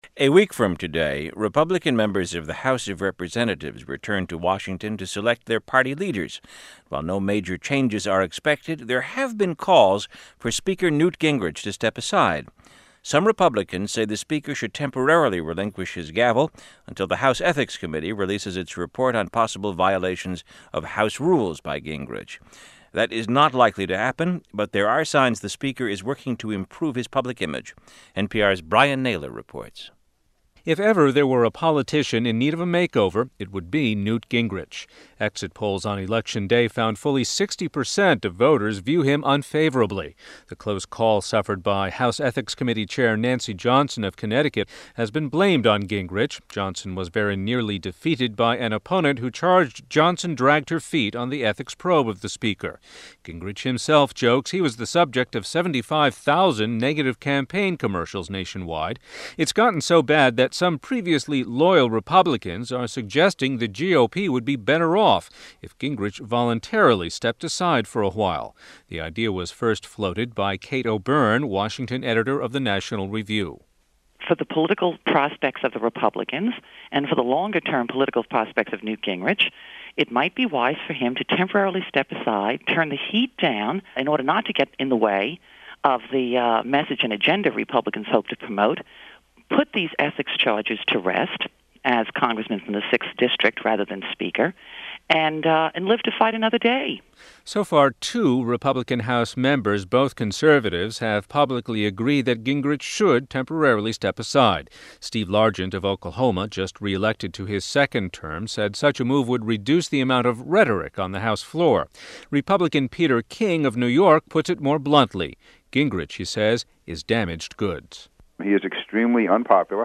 A week from today, Republican members of the House of Representatives return to Washington to select their party leaders. While no major changes are expected, there have been calls for Speaker Newt Gingrich to step aside. Some Republicans say the Speaker should temporarily relinquish his gavel until the House Ethics Committee releases its report on possible violations of House rules by Gingrich. That is not likely to happen, but there are signs the Speaker is working to improve his public image. NPR's Brian Naylor reports. If ever there were a politician in need of a makeover, it would be Newt Gingrich. Exit polls on Election Day found fully 60% of voters view him unfavorably. The close call suffered by House Ethics Committee Chair Nancy Johnson of Connecticut has been blamed on Gingrich. Johnson was very nearly defeated by an opponent who charged Johnson dragged her feet on the ethics probe of the Speaker. Gingrich himself jokes he was the subject of 75,000 negative campaign commercials nationwide. It's gotten so bad that some previously loyal Republicans are suggesting the GOP would be better off if Gingrich voluntarily stepped aside for a while. The idea was first floated by Kate O'Byrne, Washington editor of the National Review. For the political prospects of the Republicans and for the longer-term political prospects of Newt Gingrich, it might be wise for him to temporarily step aside, turn the heat down in order not to get in the way of the message and agenda Republicans hope to promote, put these ethics charges to rest as congressman from the 6th District rather than Speaker, and live to fight another day. So far, 2 Republican House members, both conservatives, have publicly agreed that Gingrich should temporarily step aside. Steve Largent of Oklahoma, just reelected to his second term, said such a move would reduce the amount of rhetoric on the House floor. Republican Peter King of New York puts it more bluntly. Gingrich, he says, is damaged goods. He is extremely unpopular.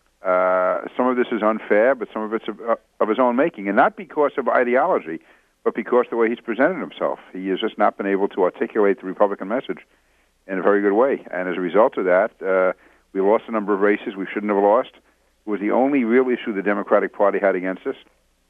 Some of this is unfair, but some of it's of his own making, and not because of ideology, but because of the way he's presented himself. He has just not been able to articulate the Republican message in a very good way, and as a result of that, we lost a number of races we shouldn't have lost. It was the only real issue the Democratic Party had against us,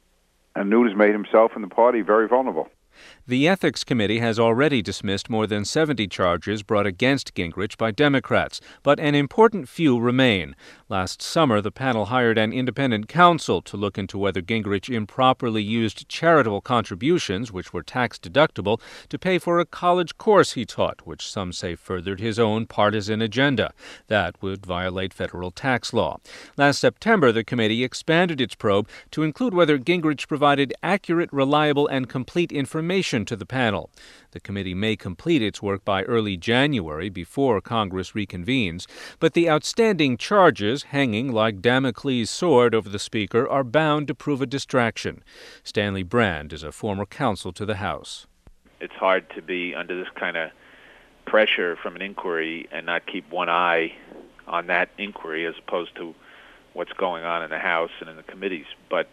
and Newt has made himself and the party very vulnerable. The Ethics Committee has already dismissed more than 70 charges brought against Gingrich by Democrats, but an important few remain. Last summer, the panel hired an independent counsel to look into whether Gingrich improperly used charitable contributions, which were tax-deductible, to pay for a college course he taught, which some say furthered his own partisan agenda. That would violate federal tax law. Last September, the committee expanded its probe to include whether Gingrich provided accurate, reliable, and complete information to the panel. The committee may complete its work by early January before Congress reconvenes, but the outstanding charges hanging like Damocles' sword over the Speaker are bound to prove a distraction. Stanley Brand is a former counsel to the House. It's hard to be under this kind of pressure from an inquiry and not keep one eye on that inquiry as opposed to what's going on in the House and in the committees. But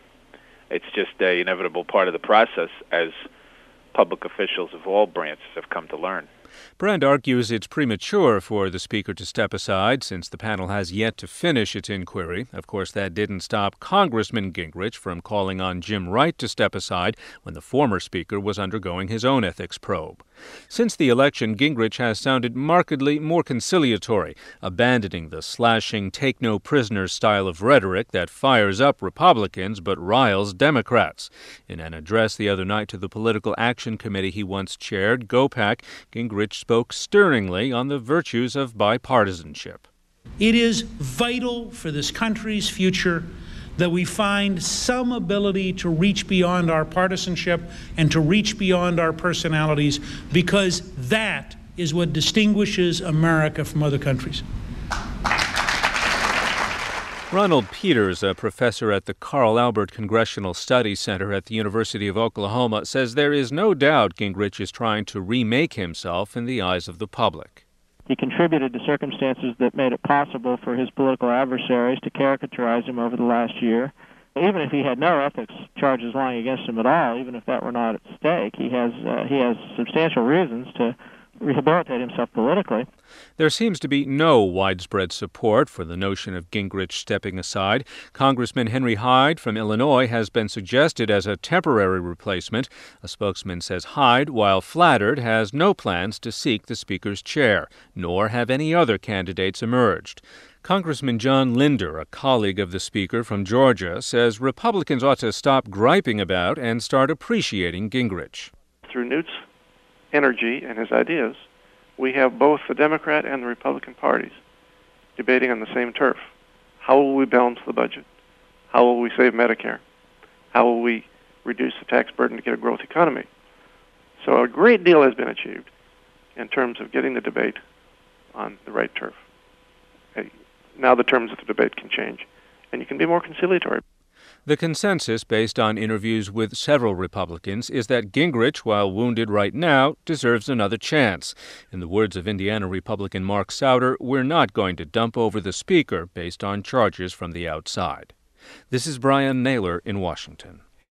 it's just an inevitable part of the process, as public officials of all branches have come to learn. Brand argues it's premature for the Speaker to step aside since the panel has yet to finish its inquiry. Of course, that didn't stop Congressman Gingrich from calling on Jim Wright to step aside when the former Speaker was undergoing his own ethics probe. Since the election, Gingrich has sounded markedly more conciliatory, abandoning the slashing, take-no-prisoners style of rhetoric that fires up Republicans but riles Democrats. In an address the other night to the Political Action Committee he once chaired, GOPAC, Gingrich spoke stirringly on the virtues of bipartisanship. It is vital for this country's future that we find some ability to reach beyond our partisanship and to reach beyond our personalities, because that is what distinguishes America from other countries. Ronald Peters, a professor at the Carl Albert Congressional Studies Center at the University of Oklahoma, says there is no doubt Gingrich is trying to remake himself in the eyes of the public. He contributed to circumstances that made it possible for his political adversaries to caricaturize him over the last year. Even if he had no ethics charges lying against him at all, even if that were not at stake, he has substantial reasons to rehabilitate himself politically. There seems to be no widespread support for the notion of Gingrich stepping aside. Congressman Henry Hyde from Illinois has been suggested as a temporary replacement. A spokesman says Hyde, while flattered, has no plans to seek the Speaker's chair, nor have any other candidates emerged. Congressman John Linder, a colleague of the Speaker from Georgia, says Republicans ought to stop griping about and start appreciating Gingrich. Through Newt's energy and his ideas, we have both the Democrat and the Republican parties debating on the same turf. How will we balance the budget? How will we save Medicare? How will we reduce the tax burden to get a growth economy? So a great deal has been achieved in terms of getting the debate on the right turf. Now the terms of the debate can change, and you can be more conciliatory. The consensus, based on interviews with several Republicans, is that Gingrich, while wounded right now, deserves another chance. In the words of Indiana Republican Mark Souder, we're not going to dump over the Speaker based on charges from the outside. This is Brian Naylor in Washington.